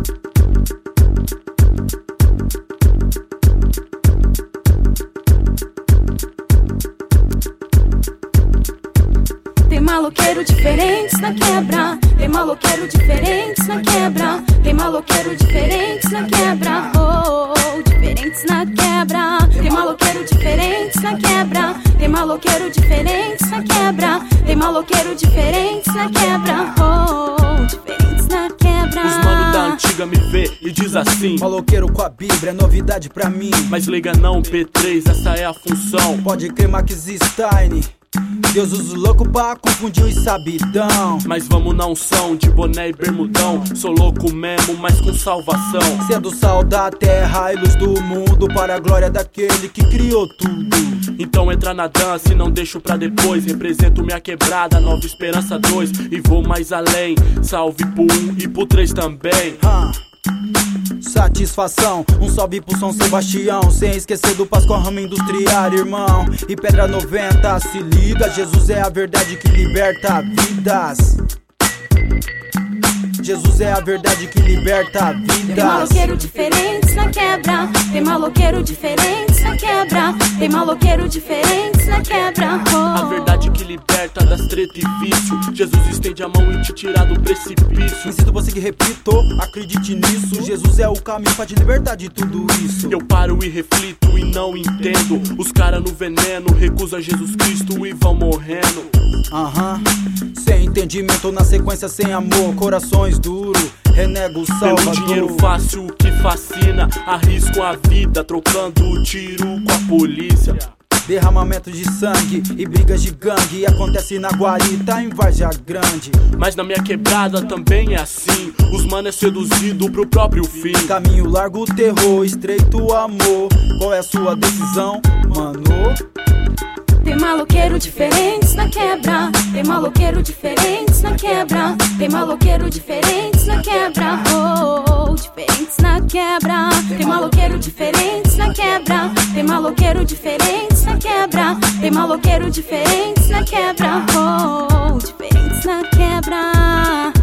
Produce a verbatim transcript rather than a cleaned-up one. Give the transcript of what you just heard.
Tem maloqueiro diferentes na quebra, tem maloqueiro diferentes na quebra, tem maloqueiro diferentes na quebra, oh, oh, diferentes na quebra. Tem maloqueiro diferentes na quebra, tem maloqueiro diferentes na quebra, tem maloqueiro diferentes na quebra, oh, oh, diferentes na quebra. Os mano da antiga me vê e diz assim: maloqueiro com a Bíblia é novidade pra mim. Mas liga não, P três, essa é a função. Pode crer, Max Stein, Deus usa o louco pra confundir os sabidão. Mas vamos na unção de boné e bermudão. Sou louco mesmo, mas com salvação. Sendo sal da terra e luz do mundo, para a glória daquele que criou tudo. Então entra na dança e não deixo pra depois. Represento minha quebrada, Nova Esperança dois. E vou mais além, salve pro um e pro três também. ah. Satisfação, um salve pro São Sebastião. Sem esquecer do Páscoa Rama Industrial, irmão. E Pedra noventa, se liga, Jesus é a verdade que liberta vidas. Jesus é a verdade que liberta vidas. Tem maloqueiro diferentes na quebra, tem maloqueiro diferentes na quebra, tem maloqueiro diferentes na quebra, oh. A verdade que liberta das treta e vício. Jesus estende a mão e te tira do precipício. Insisto você que repito, acredite nisso. Jesus é o caminho pra te libertar de tudo isso. Eu paro e reflito e não entendo. Os cara no veneno recusam Jesus Cristo e vão morrendo. Aham, uhum. Sem entendimento, na sequência sem amor, corações duros, renego o Salvador. Pelo dinheiro fácil que fascina, arrisco a vida trocando o tiro com a polícia. Derramamento de sangue e brigas de gangue acontece na guarita em Várzea Grande. Mas na minha quebrada também é assim. Os mano é seduzido pro próprio fim. Caminho largo, terror, estreito amor. Qual é a sua decisão, mano? Tem maloqueiro diferentes na quebra, tem maloqueiro diferentes na quebra, tem maloqueiro diferentes na quebra, oh, oh, diferentes na quebra. Tem maloqueiro diferentes na quebra, tem maloqueiro diferentes na quebra, tem maloqueiro diferentes na quebra, oh, oh, diferentes na quebra.